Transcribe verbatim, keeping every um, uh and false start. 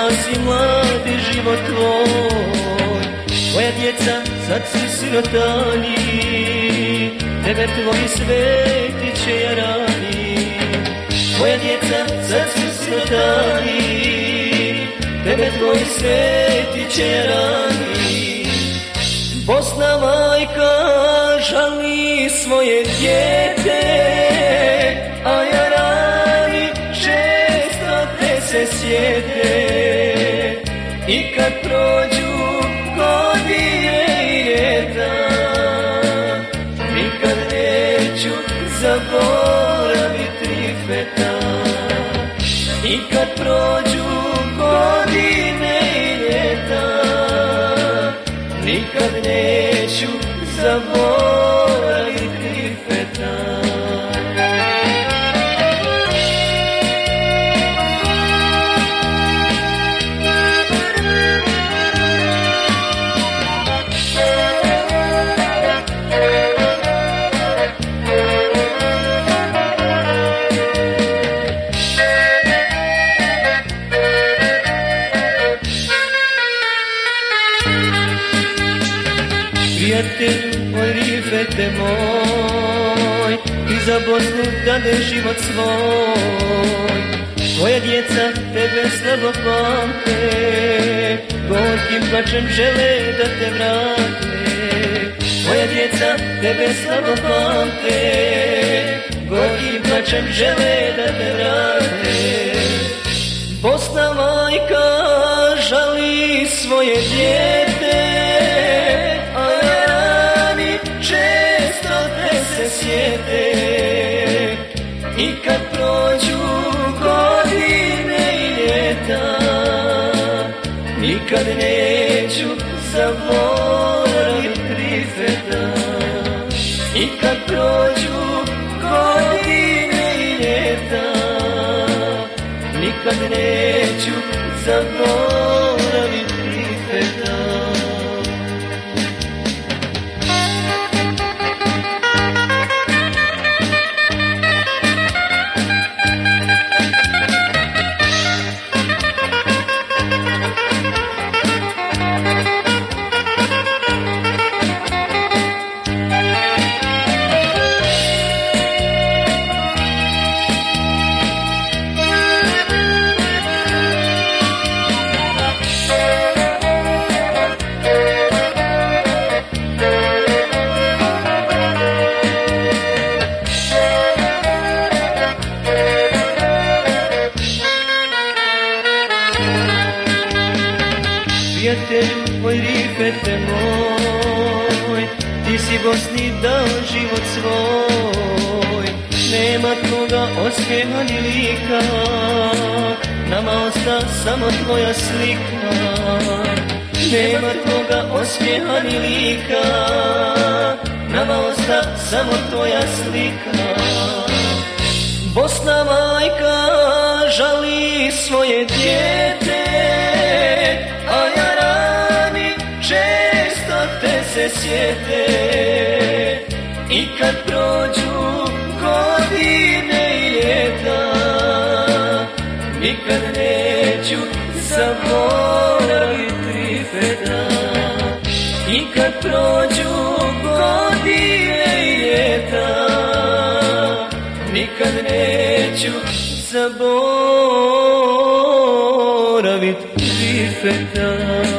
spasi mladi život tvoj. Tvoja djeca sad su sirotani, tebe tvoji sveti će jarani. Tvoja djeca sad su sirotani, tebe tvoji sveti će jarani. Bosna majka žali svoje dijete, a jarani često te se sjete. I kad prođu godine i ljeta, nikad neću zaboraviti Rifeta. I kad prođu godine i ljeta, nikad neću zaboraviti Rifeta. Prijatelj moj, Rifete moj, ti za Bosnu dadeš život svoj. Tvoja djeca tebe slabo pamte, gorkim plačem žele da te vrate. Tvoja djeca tebe slabo pamte, gorkim plačem žele da te vrate. Bosna majka žali svoje dijete, često te se sjete. I kad prođu godine i ljeta, nikad neću zaboraviti Rifeta. I kad prođu godine i ljeta, nikad neću zaboraviti Rifeta. Prijatelju moj, Rifete moj, ti si Bosni dao život svoj. Nema tvoga osmijeha ni lika, nama osta samo tvoja slika. Nema tvoga osmijeha ni lika, nama osta samo tvoja slika. Bosna majka žali svoje dijete, a jarani često te se sjete. I kad prođu godine i ljeta, nikad neću zaboraviti Rifeta. I kad prođu godine i ljeta, nikad neću zaboraviti Rifeta.